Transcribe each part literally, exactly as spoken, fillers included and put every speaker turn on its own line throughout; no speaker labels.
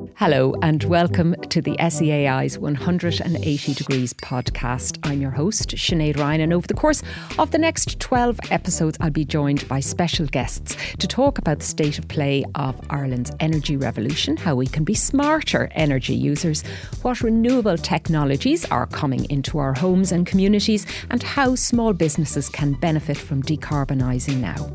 Hello and welcome to the S E A I's one hundred eighty Degrees podcast. I'm your host, Sinead Ryan, and over the course of the next twelve episodes, I'll be joined by special guests to talk about the state of play of Ireland's energy revolution, how we can be smarter energy users, what renewable technologies are coming into our homes and communities, and how small businesses can benefit from decarbonising now.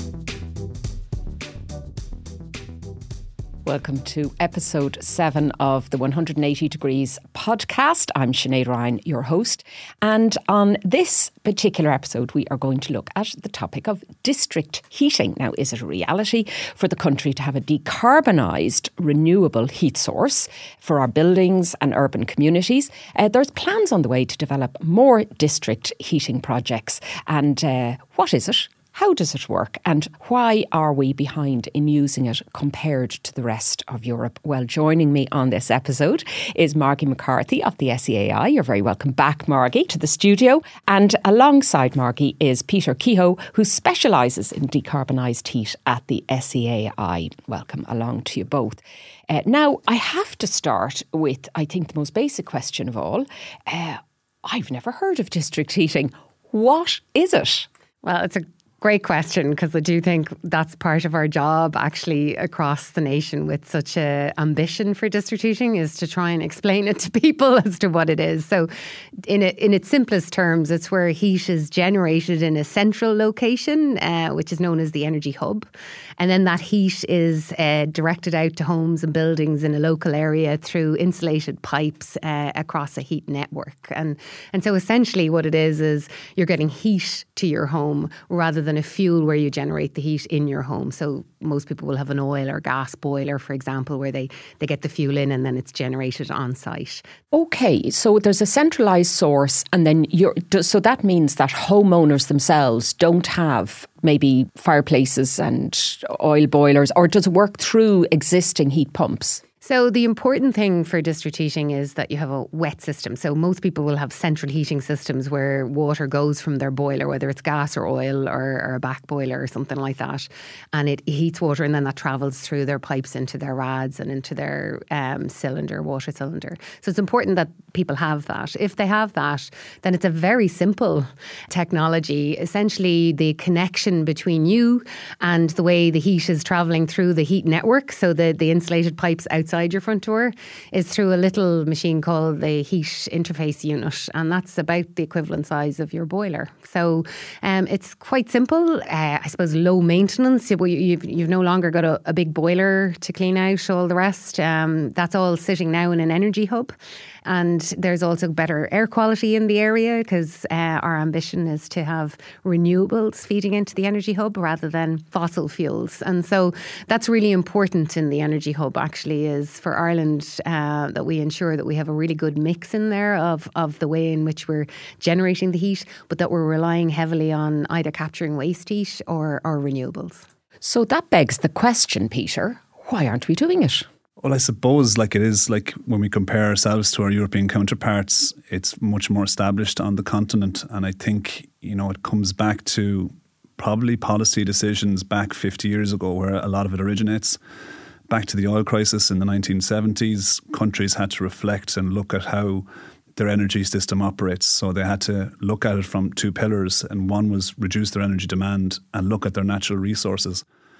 Welcome to episode seven of the one hundred eighty Degrees podcast. I'm Sinead Ryan, your host. And on this particular episode, we are going to look at the topic of district heating. Now, is it a reality for the country to have a decarbonised renewable heat source for our buildings and urban communities? Uh, there's plans on the way to develop more district heating projects. And uh, what is it? How does it work, and why are we behind in using it compared to the rest of Europe? Well, joining me on this episode is Margie McCarthy of the S E A I. You're very welcome back, Margie, to the studio. And alongside Margie is Peter Kehoe, who specialises in decarbonised heat at the S E A I. Welcome along to you both. Uh, now, I have to start with, I think, the most basic question of all. Uh, I've never heard of district heating. What is it?
Well, it's a great question, because I do think that's part of our job actually across the nation with such a ambition for district heating, is to try and explain it to people as to what it is. So in a, in its simplest terms, it's where heat is generated in a central location, uh, which is known as the energy hub. And then that heat is uh, directed out to homes and buildings in a local area through insulated pipes uh, across a heat network. And, and so essentially what it is, is you're getting heat to your home rather than a fuel where you generate the heat in your home. So most people will have an oil or gas boiler, for example, where they, they get the fuel in and then it's generated on site.
Okay, so there's a centralised source, and then you're, so that means that homeowners themselves don't have maybe fireplaces and oil boilers, or does it work through existing heat pumps?
So the important thing for district heating is that you have a wet system. So most people will have central heating systems where water goes from their boiler, whether it's gas or oil or, or a back boiler or something like that. And it heats water, and then that travels through their pipes into their rads and into their um, cylinder, water cylinder. So it's important that people have that. If they have that, then it's a very simple technology. Essentially, the connection between you and the way the heat is travelling through the heat network, so the, the insulated pipes outside your front door, is through a little machine called the heat interface unit, and that's about the equivalent size of your boiler. So um, it's quite simple. Uh, I suppose low maintenance. You've, you've no longer got a, a big boiler to clean out all the rest. Um, that's all sitting now in an energy hub. And there's also better air quality in the area, because uh, our ambition is to have renewables feeding into the energy hub rather than fossil fuels. And so that's really important in the energy hub, actually, is for Ireland uh, that we ensure that we have a really good mix in there of, of the way in which we're generating the heat, but that we're relying heavily on either capturing waste heat or, or renewables.
So that begs the question, Peter, why aren't we doing it?
Well, I suppose like it is like when we compare ourselves to our European counterparts, it's much more established on the continent. And I think, you know, it comes back to probably policy decisions back fifty years ago, where a lot of it originates. Back to the oil crisis in the nineteen seventies, countries had to reflect and look at how their energy system operates. So they had to look at it from two pillars, and one was reduce their energy demand and look at their natural resources.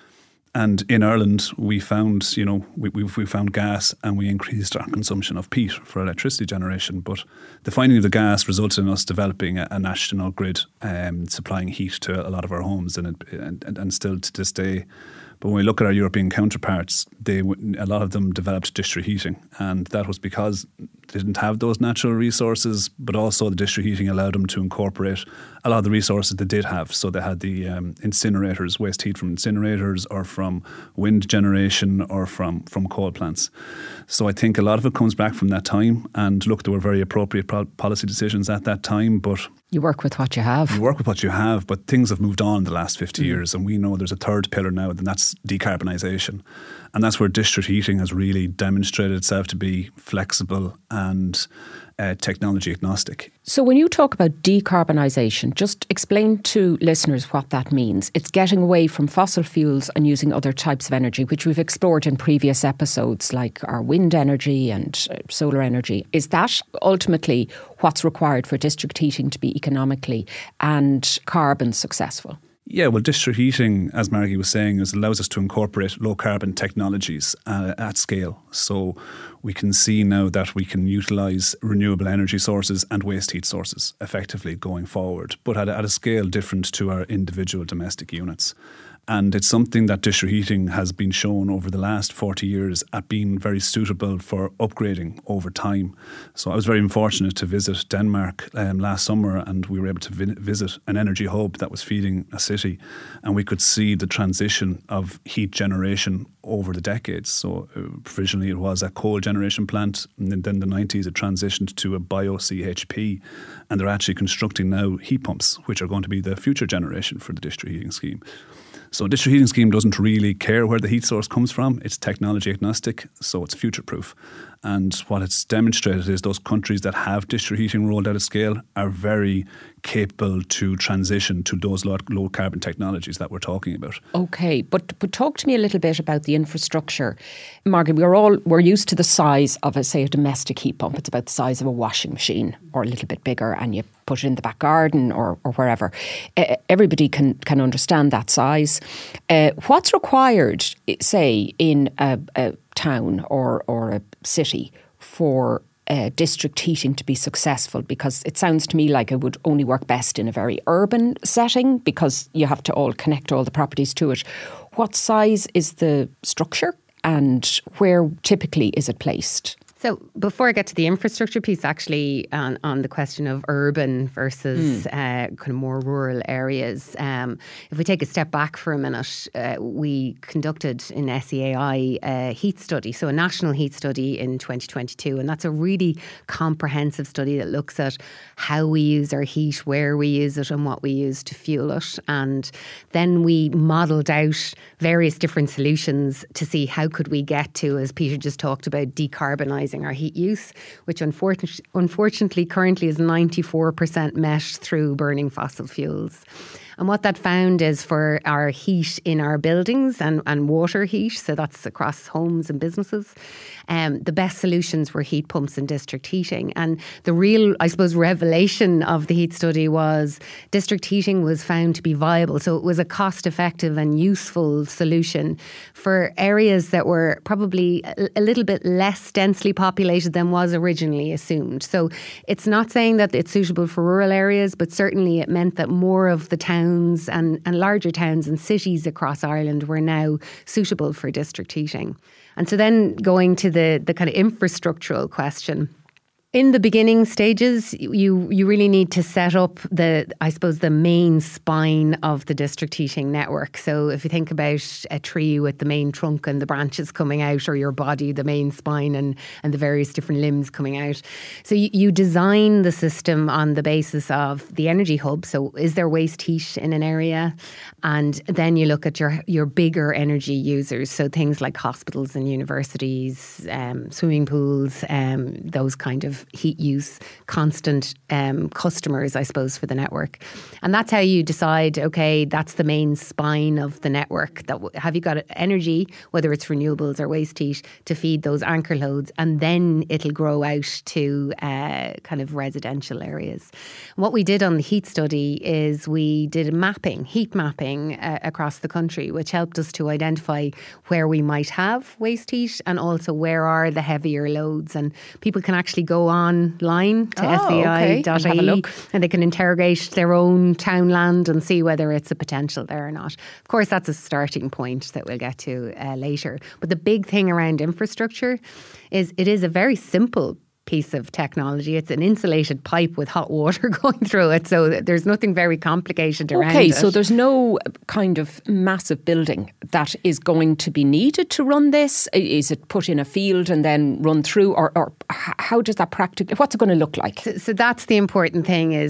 And in Ireland, we found, you know, we, we we found gas, and we increased our consumption of peat for electricity generation. But the finding of the gas resulted in us developing a, a national grid um, supplying heat to a lot of our homes, and, it, and and still to this day. But when we look at our European counterparts, they a lot of them developed district heating, and that was because they didn't have those natural resources, but also the district heating allowed them to incorporate a lot of the resources they did have. So they had the um, incinerators, waste heat from incinerators, or from wind generation, or from, from coal plants. So I think a lot of it comes back from that time. And look, there were very appropriate pro- policy decisions at that time, but
you work with what you have.
You work with what you have, but things have moved on in the last fifty mm. years, and we know there's a third pillar now, and that's decarbonisation. And that's where district heating has really demonstrated itself to be flexible and uh, technology agnostic.
So when you talk about decarbonisation, just explain to listeners what that means. It's getting away from fossil fuels and using other types of energy, which we've explored in previous episodes, like our wind energy and uh, solar energy. Is that ultimately what's required for district heating to be economically and carbon successful?
Yeah, well, district heating, as Margie was saying, is allows us to incorporate low carbon technologies uh, at scale. So we can see now that we can utilise renewable energy sources and waste heat sources effectively going forward, but at a, at a scale different to our individual domestic units. And it's something that district heating has been shown over the last forty years at being very suitable for upgrading over time. So I was very fortunate to visit Denmark um, last summer, and we were able to vi- visit an energy hub that was feeding a city, and we could see the transition of heat generation over the decades. So uh, provisionally it was a coal generation plant, and then in the nineties it transitioned to a bio-C H P, and they're actually constructing now heat pumps, which are going to be the future generation for the district heating scheme. So district heating scheme doesn't really care where the heat source comes from. It's technology agnostic, so it's future-proof. And what it's demonstrated is those countries that have district heating rolled out at scale are very capable to transition to those low, low carbon technologies that we're talking about.
Okay, but but talk to me a little bit about the infrastructure. Margaret, we're all we're used to the size of a say a domestic heat pump. It's about the size of a washing machine or a little bit bigger, and you put it in the back garden or, or wherever. Uh, everybody can can understand that size. Uh, what's required, say, in a, a town or or a city for Uh, district heating to be successful? Because it sounds to me like it would only work best in a very urban setting because you have to all connect all the properties to it. What size is the structure and where typically is it placed?
So before I get to the infrastructure piece, actually on, on the question of urban versus mm. uh, kind of more rural areas, um, if we take a step back for a minute, uh, we conducted in S E A I a heat study, so a national heat study in twenty twenty-two, and that's a really comprehensive study that looks at how we use our heat, where we use it and what we use to fuel it. And then we modelled out various different solutions to see how could we get to, as Peter just talked about, decarbonising our heat use, which unfortunately, unfortunately currently is ninety-four percent met through burning fossil fuels. And what that found is for our heat in our buildings and, and water heat, so that's across homes and businesses, um, the best solutions were heat pumps and district heating. And the real, I suppose, revelation of the heat study was district heating was found to be viable. So it was a cost-effective and useful solution for areas that were probably a, a little bit less densely populated than was originally assumed. So it's not saying that it's suitable for rural areas, but certainly it meant that more of the town And, and larger towns and cities across Ireland were now suitable for district heating. And so then going to the, the kind of infrastructural question. In the beginning stages, you you really need to set up the, I suppose, the main spine of the district heating network. So if you think about a tree with the main trunk and the branches coming out, or your body, the main spine and, and the various different limbs coming out. So you, you design the system on the basis of the energy hub. So is there waste heat in an area? And then you look at your, your bigger energy users. So things like hospitals and universities, um, swimming pools, um, those kind of heat use, constant um, customers, I suppose, for the network. And that's how you decide, okay, that's the main spine of the network. That have you got energy, whether it's renewables or waste heat, to feed those anchor loads, and then it'll grow out to uh, kind of residential areas. And what we did on the heat study is we did mapping, heat mapping uh, across the country, which helped us to identify where we might have waste heat and also where are the heavier loads. And people can actually go online to
oh,
S E I dot I E
okay. and have a look,
and they can interrogate their own townland and see whether it's a potential there or not. Of course, that's a starting point that we'll get to uh, later. But the big thing around infrastructure is it is a very simple piece of technology. It's an insulated pipe with hot water going through it. So there's nothing very complicated around
okay,
it.
Okay, so there's no kind of massive building that is going to be needed to run this? Is it put in a field and then run through? Or, or how does that practically, what's it going to look like?
So, so that's the important thing is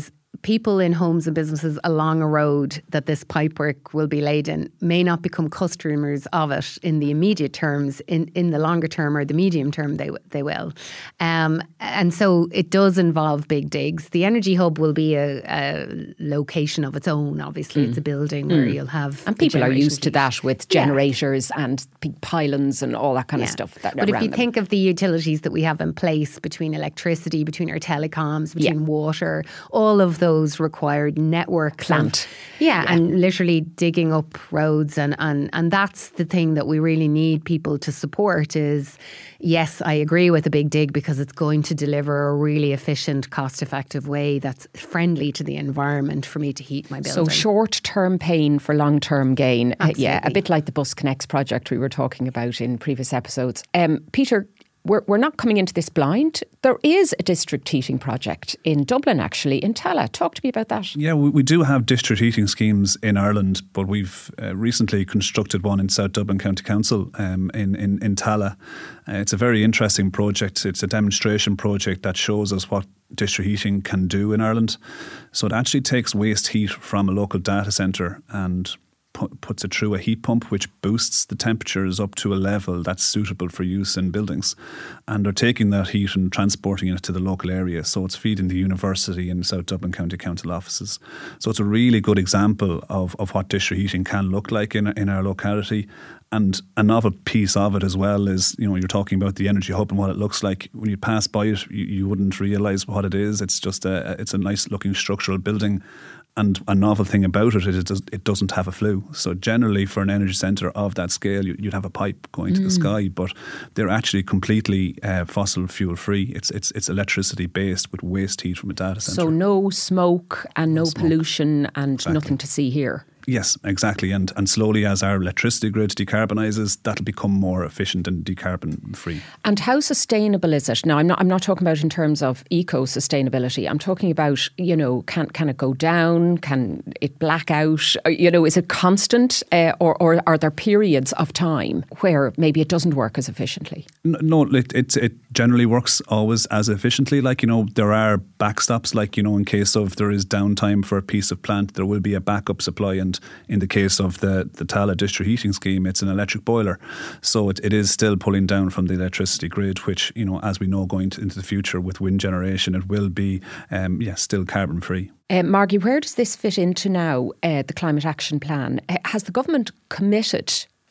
people in homes and businesses along a road that this pipework will be laid in may not become customers of it in the immediate terms. In, in the longer term or the medium term, they they will. Um, and so it does involve big digs. The Energy Hub will be a, a location of its own, obviously. Mm. It's a building mm. where you'll have...
And people are used to that with generators yeah. and big pylons and all that kind
yeah.
of stuff. That
but if you
them.
think of the utilities that we have in place between electricity, between our telecoms, between yeah. water, all of those required network
plant.
Yeah,
yeah,
and literally digging up roads and, and and that's the thing that we really need people to support is, yes, I agree with a big dig because it's going to deliver a really efficient, cost-effective way that's friendly to the environment for me to heat my building.
So short-term pain for long-term gain.
Absolutely.
Uh, yeah, a bit like the Bus Connects project we were talking about in previous episodes. Um, Peter, We're, we're not coming into this blind. There is a district heating project in Dublin, actually, in Tallaght. Talk to me about that.
Yeah, we, we do have district heating schemes in Ireland, but we've uh, recently constructed one in South Dublin County Council um, in, in, in Tallaght. Uh, it's a very interesting project. It's a demonstration project that shows us what district heating can do in Ireland. So it actually takes waste heat from a local data centre and puts it through a heat pump which boosts the temperatures up to a level that's suitable for use in buildings, and they're taking that heat and transporting it to the local area, so it's feeding the university and South Dublin County Council offices. So it's a really good example of, of what district heating can look like in, in our locality. And another piece of it as well is, you know, you're talking about the Energy Hub and what it looks like. When you pass by it, you, you wouldn't realise what it is. It's just a, it's a nice looking structural building. And a novel thing about it is it, does, it doesn't have a flue. So generally for an energy centre of that scale, you, you'd have a pipe going mm. to the sky, but they're actually completely uh, fossil fuel free. It's it's it's electricity based with waste heat from a data centre.
So no smoke and no, no
smoke.
pollution and
exactly.
nothing to see here.
Yes, exactly. And and slowly as our electricity grid decarbonises, that'll become more efficient and decarbon free.
And how sustainable is it? Now, I'm not I'm not talking about in terms of eco-sustainability. I'm talking about, you know, can can it go down? Can it black out? You know, is it constant uh, or, or are there periods of time where maybe it doesn't work as efficiently?
No, it, it, it generally works always as efficiently. Like, you know, there are backstops, like, you know, in case of there is downtime for a piece of plant, there will be a backup supply. And in the case of the, the Tallaght district heating scheme, it's an electric boiler. So it, it is still pulling down from the electricity grid, which, you know, as we know, going to, into the future with wind generation, it will be, um, yeah, still carbon free.
Uh, Margie, where does this fit into now, uh, the Climate Action Plan? Uh, has the government committed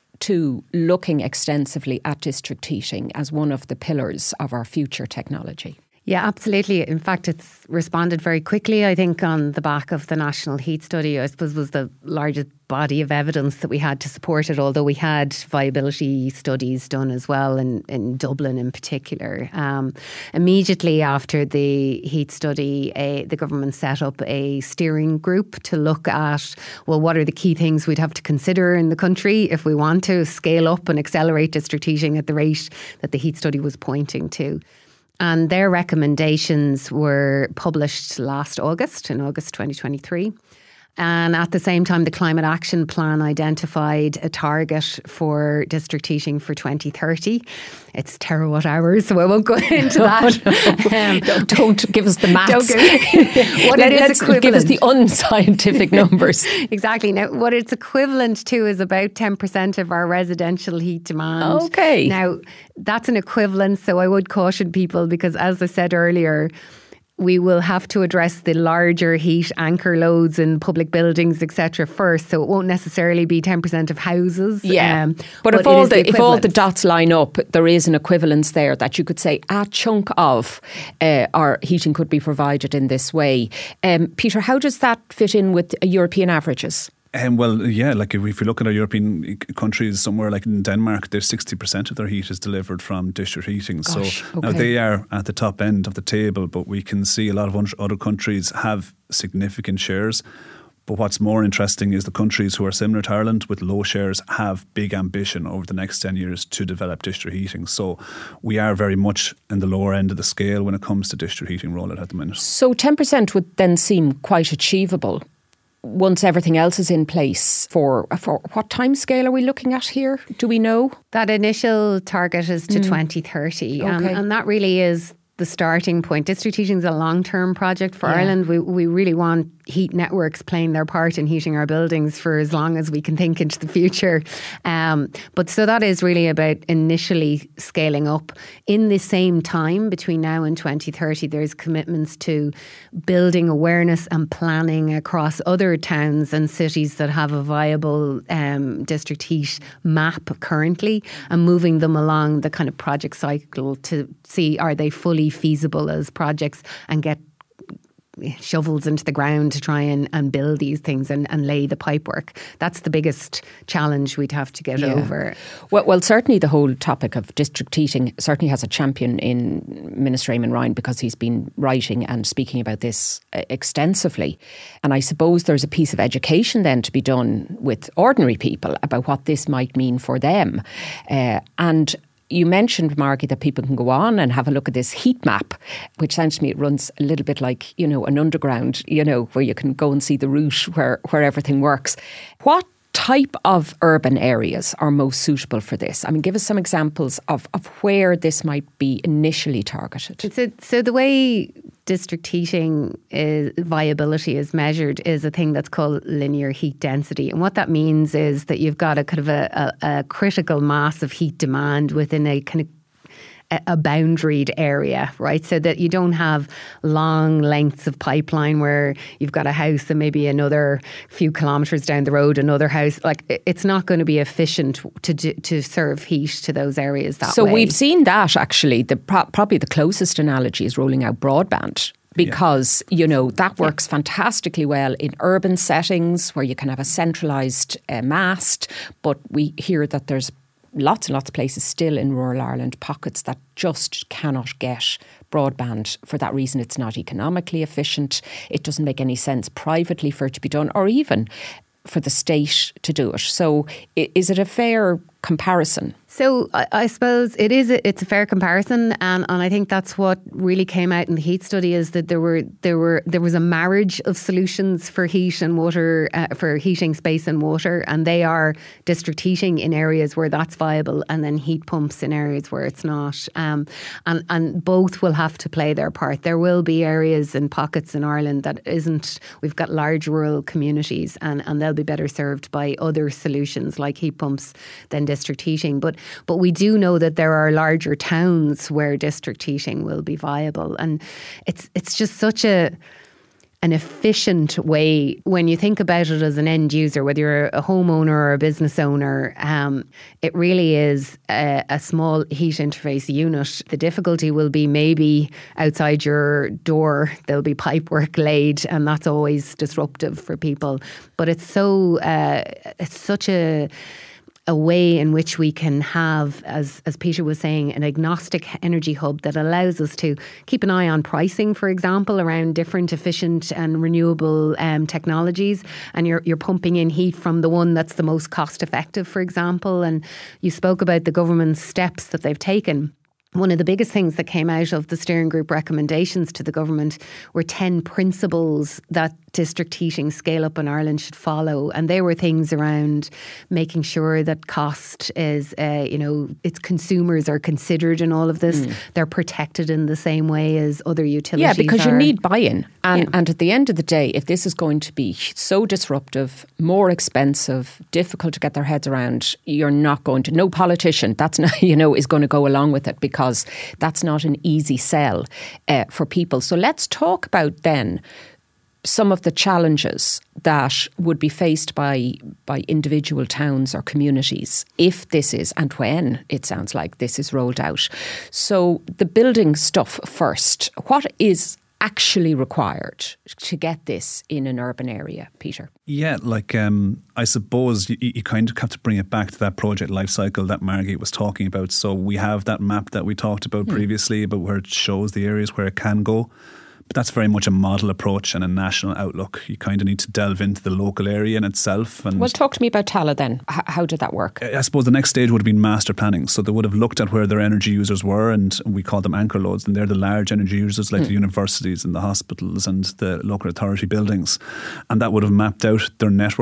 to looking extensively at district heating as one of the pillars of our future technology?
Yeah, absolutely. In fact, it's responded very quickly, I think, on the back of the National Heat Study. I suppose was the largest body of evidence that we had to support it, although we had viability studies done as well in, in Dublin in particular. Um, immediately after the heat study, a, the government set up a steering group to look at, well, what are the key things we'd have to consider in the country if we want to scale up and accelerate district heating at the rate that the heat study was pointing to. And their recommendations were published last August, in August twenty twenty-three. And at the same time, the Climate Action Plan identified a target for district heating for twenty thirty. It's terawatt hours, so I won't go into that.
Oh, no. um, don't, don't give us the maths.
What
Let,
it is
let's
equivalent.
Give us the unscientific numbers.
Exactly. Now, what it's equivalent to is about ten percent of our residential heat demand.
Okay.
Now, that's an equivalence, so I would caution people because, as I said earlier, we will have to address the larger heat anchor loads in public buildings, et cetera, first. So it won't necessarily be ten percent of houses.
Yeah,
um,
but,
but
if all the,
the
if all the dots line up, there is an equivalence there that you could say a chunk of uh, our heating could be provided in this way. Um, Peter, how does that fit in with European averages?
Um, well, yeah, like if, if we look at our European countries, somewhere like in Denmark, there's sixty percent of their heat is delivered from district heating.
Gosh,
so
okay.
now they are at the top end of the table, but we can see a lot of other countries have significant shares. But what's more interesting is the countries who are similar to Ireland with low shares have big ambition over the next ten years to develop district heating. So we are very much in the lower end of the scale when it comes to district heating rollout at the minute.
So ten percent would then seem quite achievable once everything else is in place. For for what time scale are we looking at here? Do we know?
That initial target is to mm. twenty thirty.
Okay.
Um, and that really is the starting point. District heating is a long-term project for
Yeah.
Ireland. We we really want heat networks playing their part in heating our buildings for as long as we can think into the future. Um, but so that is really about initially scaling up. In the same time, between now and twenty thirty, there's commitments to building awareness and planning across other towns and cities that have a viable um, district heat map currently, and moving them along the kind of project cycle to see, are they fully feasible as projects, and get shovels into the ground to try and, and build these things and, and lay the pipework. That's the biggest challenge we'd have to get
Yeah.
over.
Well, well, certainly the whole topic of district heating certainly has a champion in Minister Eamon Ryan, because he's been writing and speaking about this uh, extensively. And I suppose there's a piece of education then to be done with ordinary people about what this might mean for them. Uh, and you mentioned, Margie, that people can go on and have a look at this heat map, which sounds to me it runs a little bit like, you know, an underground, you know, where you can go and see the route where, where everything works. What type of urban areas are most suitable for this? I mean, give us some examples of, of where this might be initially targeted.
So, so the way district heating is, viability is measured is a thing that's called linear heat density. And what that means is that you've got a kind of a, a, a critical mass of heat demand within a kind of a boundaried area, right? So that you don't have long lengths of pipeline where you've got a house and maybe another few kilometres down the road, another house. Like, it's not going to be efficient to do, to serve heat to those areas that
so
way.
So we've seen that actually. The pro- probably the closest analogy is rolling out broadband. Because, yeah. you know, that works yeah. fantastically well in urban settings where you can have a centralised uh, mast. But we hear that there's lots and lots of places still in rural Ireland, pockets that just cannot get broadband. For that reason, it's not economically efficient. It doesn't make any sense privately for it to be done, or even for the state to do it. So is it a fair comparison?
So I, I suppose it is. A, it's a fair comparison, and, and I think that's what really came out in the heat study, is that there were there were there was a marriage of solutions for heat and water, uh, for heating space and water, and they are district heating in areas where that's viable, and then heat pumps in areas where it's not. Um, and and both will have to play their part. There will be areas and pockets in Ireland that isn't. We've got large rural communities, and and they'll be better served by other solutions like heat pumps than district heating. But But we do know that there are larger towns where district heating will be viable. And it's it's just such a an efficient way when you think about it as an end user, whether you're a homeowner or a business owner. Um, it really is a, a small heat interface unit. The difficulty will be maybe outside your door there'll be pipework laid, and that's always disruptive for people. But it's so uh, it's such a a way in which we can have, as as Peter was saying, an agnostic energy hub that allows us to keep an eye on pricing, for example, around different efficient and renewable um, technologies. And you're you're pumping in heat from the one that's the most cost effective, for example. And you spoke about the government's steps that they've taken. One of the biggest things that came out of the steering group recommendations to the government were ten principles that district heating scale up in Ireland should follow. And they were things around making sure that cost is, uh, you know, its consumers are considered in all of this. Mm. They're protected in the same way as other utilities
Yeah, because
are.
you need buy-in. And,
yeah.
and at the end of the day, if this is going to be so disruptive, more expensive, difficult to get their heads around, you're not going to, no politician, that's not, you know, is going to go along with it, because that's not an easy sell uh, for people. So let's talk about then some of the challenges that would be faced by by individual towns or communities if this is, and when it sounds like this is rolled out. So the building stuff first. What is actually required to get this in an urban area, Peter?
Yeah, like um, I suppose you, you kind of have to bring it back to that project life cycle that Margie was talking about. So we have that map that we talked about mm. previously, about where it shows the areas where it can go. But that's very much a model approach and a national outlook. You kind of need to delve into the local area in itself. And
well, talk to me about Tallaght then. H- how did that work?
I suppose the next stage would have been master planning. So they would have looked at where their energy users were, and we call them anchor loads. And they're the large energy users like mm. the universities and the hospitals and the local authority buildings. And that would have mapped out their network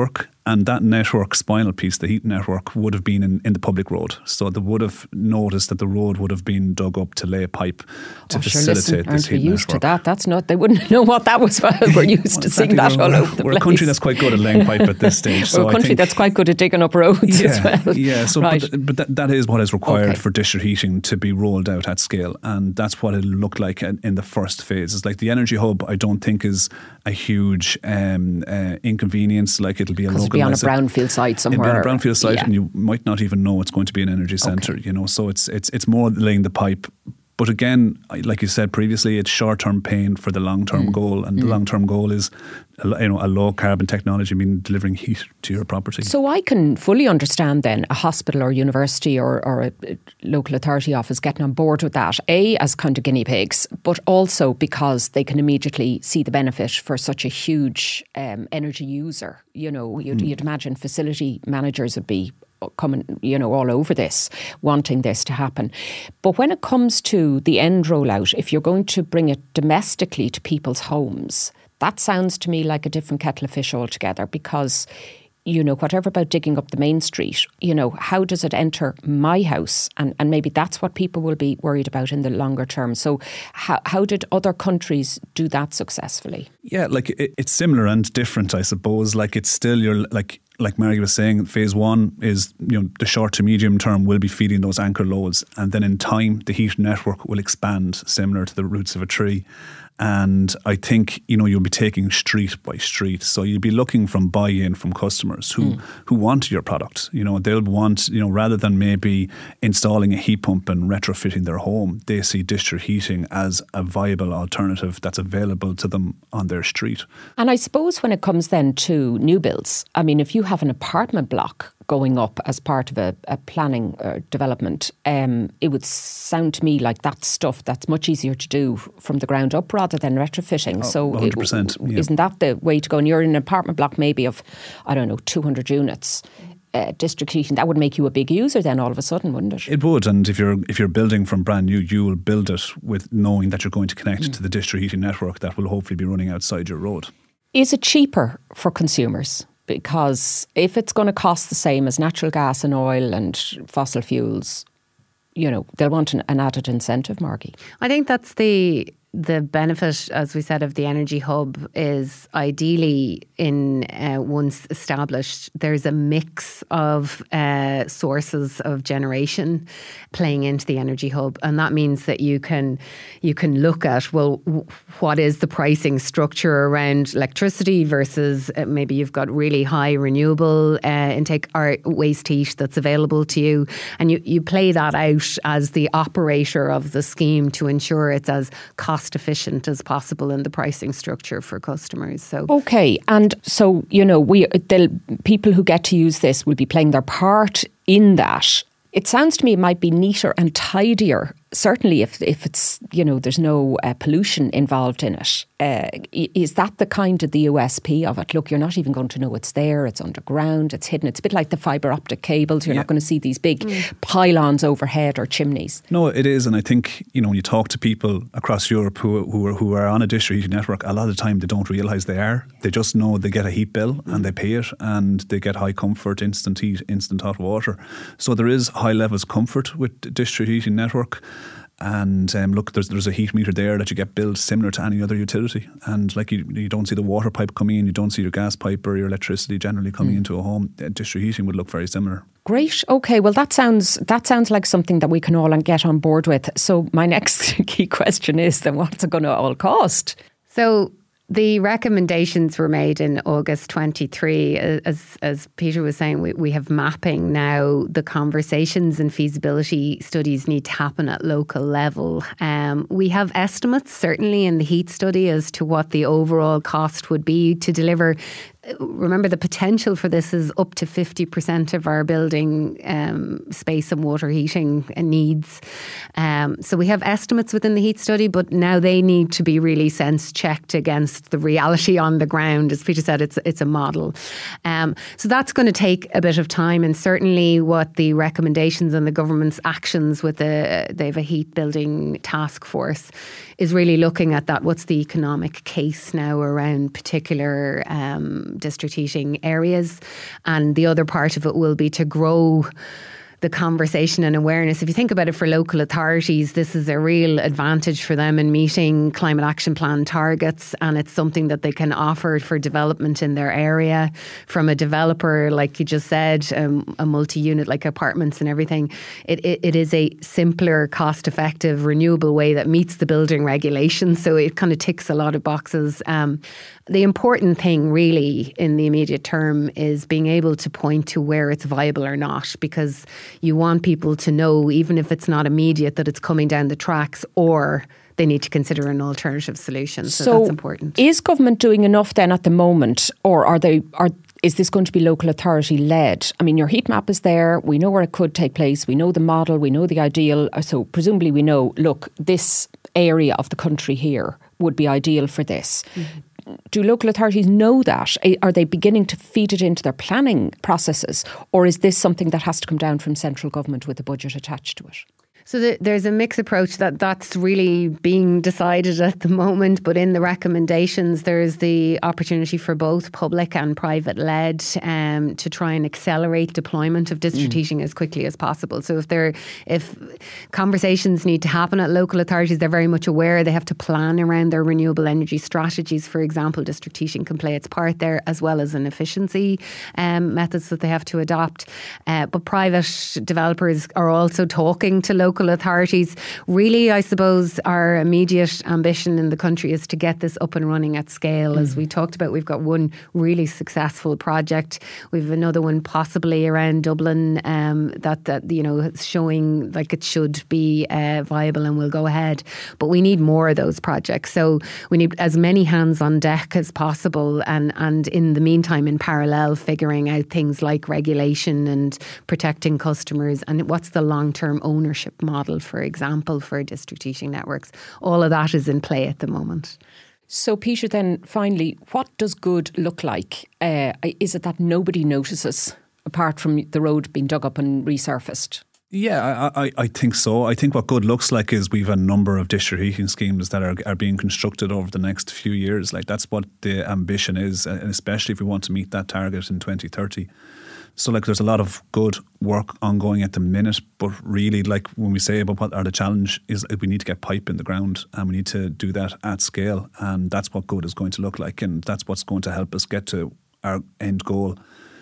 And that network, spinal piece, the heat network, would have been in, in the public road. So they would have noticed that the road would have been dug up to lay a pipe to
oh,
facilitate
sure, listen,
this heat
aren't we used
network.
to that? That's not, they wouldn't know what that was. We're used
well,
to
exactly.
seeing that
we're,
all
we're,
over the
we're
place.
a country that's quite good at laying pipe at this stage.
We're
so
a country
I think,
that's quite good at digging up roads
yeah,
as well.
Yeah, so
right.
but, but that, that is what is required
okay.
for district heating to be rolled out at scale. And that's what it'll look like in, in the first phase. It's like the energy hub, I don't think is a huge um, uh, inconvenience. Like it'll be a
Because it'll be on a brownfield site somewhere.
It'll be on a brownfield site
yeah.
and you might not even know it's going to be an energy centre, okay. you know. So it's it's it's more laying the pipe. But again, like you said previously, it's short-term pain for the long-term mm. goal, and mm. the long-term goal is, you know, a low-carbon technology, mean delivering heat to your property.
So I can fully understand then a hospital or university or, or a local authority office getting on board with that, A, as kind of guinea pigs, but also because they can immediately see the benefit for such a huge um, energy user. You know, you'd, mm. you'd imagine facility managers would be coming, you know, all over this, wanting this to happen. But when it comes to the end rollout, if you're going to bring it domestically to people's homes, that sounds to me like a different kettle of fish altogether, because, you know, whatever about digging up the main street, you know, how does it enter my house? And and maybe that's what people will be worried about in the longer term. So how how did other countries do that successfully?
Yeah, like it, it's similar and different, I suppose. Like it's still your, like like Mary was saying, phase one is, you know, the short to medium term will be feeding those anchor loads. And then in time, the heat network will expand similar to the roots of a tree. And I think, you know, you'll be taking street by street. So you'll be looking from buy-in from customers who, mm. who want your product. You know, they'll want, you know, rather than maybe installing a heat pump and retrofitting their home, they see district heating as a viable alternative that's available to them on their street.
And I suppose when it comes then to new builds, I mean, if you have an apartment block going up as part of a, a planning or development, um, it would sound to me like that's stuff that's much easier to do from the ground up rather than retrofitting.
Oh,
so
one hundred percent,
it,
yeah.
Isn't that the way to go? And you're in an apartment block maybe of, I don't know, two hundred units. Uh, district heating, that would make you a big user then all of a sudden, wouldn't it?
It would, and if you're if you're building from brand new, you will build it with knowing that you're going to connect mm. to the district heating network that will hopefully be running outside your road. Is
it cheaper for consumers? Because if it's going to cost the same as natural gas and oil and fossil fuels, you know, they'll want an, an added incentive, Margie.
I think that's the the benefit, as we said, of the energy hub is ideally in uh, once established, there's a mix of uh, sources of generation playing into the energy hub, and that means that you can you can look at, well, w- what is the pricing structure around electricity versus uh, maybe you've got really high renewable uh, intake or waste heat that's available to you, and you you play that out as the operator of the scheme to ensure it's as cost efficient as possible in the pricing structure for customers. So
okay, and so you know, we the people who get to use this will be playing their part in that. It sounds to me it might be neater and tidier. Certainly, if if it's, you know, there's no uh, pollution involved in it. Uh, is that the kind of the U S P of it? Look, you're not even going to know it's there. It's underground. It's hidden. It's a bit like the fibre optic cables. You're yeah. not going to see these big mm. pylons overhead or chimneys.
No, it is, and I think, you know, when you talk to people across Europe who who are who are on a district heating network, a lot of the time they don't realise they are. They just know they get a heat bill mm. and they pay it, and they get high comfort, instant heat, instant hot water. So there is high levels of comfort with the district heating network. And um, look, there's there's a heat meter there that you get billed similar to any other utility. And like you, you don't see the water pipe coming in, you don't see your gas pipe or your electricity generally coming mm. into a home. Uh, district heating would look very similar.
Great. Okay. Well, that sounds that sounds like something that we can all get on board with. So my next key question is then, what's it going to all cost?
So the recommendations were made in August twenty-three. As as Peter was saying, we, we have mapping now. The conversations and feasibility studies need to happen at local level. Um, we have estimates, certainly in the heat study, as to what the overall cost would be to deliver. Remember, the potential for this is up to fifty percent of our building um, space and water heating needs. Um, so we have estimates within the heat study, but now they need to be really sense checked against the reality on the ground. As Peter said, it's it's a model. Um, so that's going to take a bit of time, and certainly what the recommendations and the government's actions with the they have a heat building task force is really looking at that. What's the economic case now around particular um, district heating areas? And the other part of it will be to grow the conversation and awareness. If you think about it, for local authorities, this is a real advantage for them in meeting climate action plan targets, and it's something that they can offer for development in their area. From a developer, like you just said, um, a multi-unit like apartments and everything, it, it, it is a simpler, cost-effective, renewable way that meets the building regulations. So it kind of ticks a lot of boxes. Um, the important thing really in the immediate term is being able to point to where it's viable or not, because you want people to know, even if it's not immediate, that it's coming down the tracks, or they need to consider an alternative solution. So, so that's important.
Is government doing enough then at the moment, or are they are is this going to be local authority led? I mean, your heat map is there. We know where it could take place. We know the model. We know the ideal. So presumably we know, look, this area of the country here would be ideal for this. Mm-hmm. Do local authorities know that? Are they beginning to feed it into their planning processes? Or is this something that has to come down from central government with a budget attached to it?
So the, there's a mixed approach that that's really being decided at the moment, but in the recommendations there's the opportunity for both public and private led um, to try and accelerate deployment of district mm. heating as quickly as possible. So if there if conversations need to happen at local authorities, they're very much aware they have to plan around their renewable energy strategies. For example, district heating can play its part there, as well as an efficiency um, methods that they have to adopt. Uh, but private developers are also talking to local Local authorities. Really, I suppose our immediate ambition in the country is to get this up and running at scale. Mm. As we talked about, we've got one really successful project. We've another one possibly around Dublin um, that, that, you know, it's showing like it should be uh, viable and will go ahead. But we need more of those projects. So we need as many hands on deck as possible, and, and in the meantime, in parallel, figuring out things like regulation and protecting customers, and what's the long-term ownership model, for example, for district heating networks. All of that is in play at the moment.
So, Peter, then finally, what does good look like? Uh, is it that nobody notices, apart from the road being dug up and resurfaced?
Yeah, I, I, I think so. I think what good looks like is we've a number of district heating schemes that are, are being constructed over the next few years. Like, that's what the ambition is, and especially if we want to meet that target in twenty thirty. So like there's a lot of good work ongoing at the minute, but really like when we say about what are the challenge is we need to get pipe in the ground, and we need to do that at scale, and that's what good is going to look like, and that's what's going to help us get to our end goal.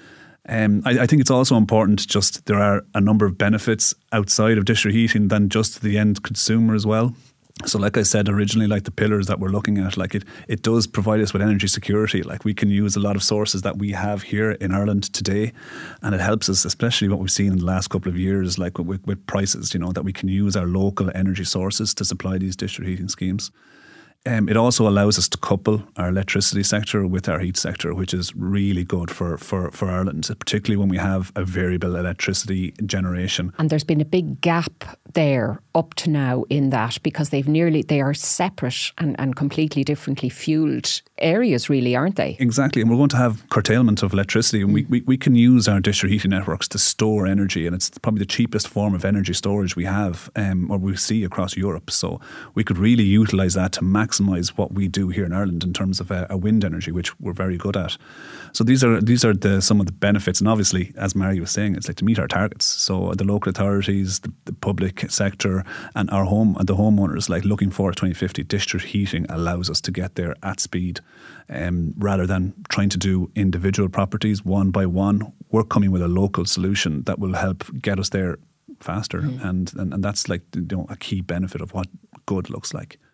Um, I, I think it's also important, just there are a number of benefits outside of district heating than just the end consumer as well. So like I said originally, like the pillars that we're looking at, like it, it does provide us with energy security. Like we can use a lot of sources that we have here in Ireland today, and it helps us, especially what we've seen in the last couple of years, like with, with prices, you know, that we can use our local energy sources to supply these district heating schemes. Um, it also allows us to couple our electricity sector with our heat sector, which is really good for, for, for Ireland, particularly when we have a variable electricity generation.
And there's been a big gap there up to now in that, because they've nearly, they are separate and, and completely differently fuelled areas really, aren't they?
Exactly. And we're going to have curtailment of electricity, and we, we, we can use our district heating networks to store energy, and it's probably the cheapest form of energy storage we have um, or we see across Europe. So we could really utilise that to maximise what we do here in Ireland in terms of uh, a wind energy, which we're very good at. So these are these are the some of the benefits, and obviously, as Mary was saying, it's like to meet our targets. So the local authorities, the, the public sector, and our home and the homeowners, like looking for twenty fifty, district heating allows us to get there at speed, um, rather than trying to do individual properties one by one. We're coming with a local solution that will help get us there faster, mm. and, and and that's like, you know, a key benefit of what good looks like.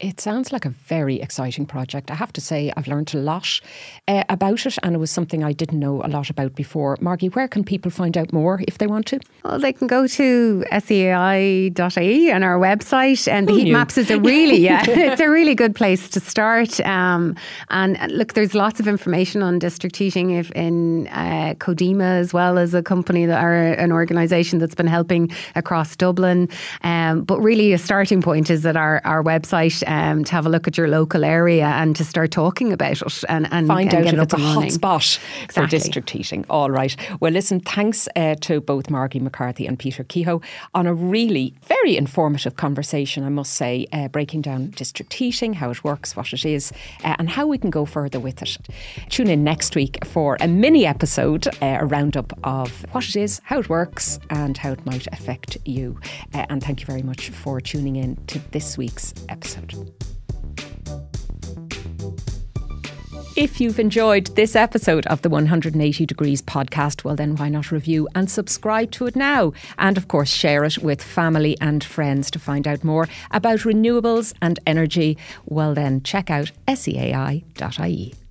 It sounds like a very exciting project. I have to say, I've learned a lot uh, about it, and it was something I didn't know a lot about before. Margie, where can people find out more if they want to?
Well, they can go to S E A I dot I E on our website, and the
Who
heat
knew?
maps is a really, yeah, it's a really good place to start. Um, and look, there's lots of information on district heating if in uh, Codema, as well as a company that are an organisation that's been helping across Dublin. Um, but really, a starting point is at our, our website um, to have a look at your local area and to start talking about it and, and
find
and
out
get
if
it
it's
up
a
and
hot
running.
spot for
Exactly.
district heating. All right. Well, listen, thanks uh, to both Margie McCarthy and Peter Kehoe on a really very informative conversation, I must say, uh, breaking down district heating, how it works, what it is, uh, and how we can go further with it. Tune in next week for a mini episode, uh, a roundup of what it is, how it works, and how it might affect you. Uh, and thank you very much for tuning in to this week's episode. If you've enjoyed this episode of the one hundred eighty Degrees podcast, well then why not review and subscribe to it now? And of course share it with family and friends to find out more about renewables and energy. Well then check out S E A I dot I E.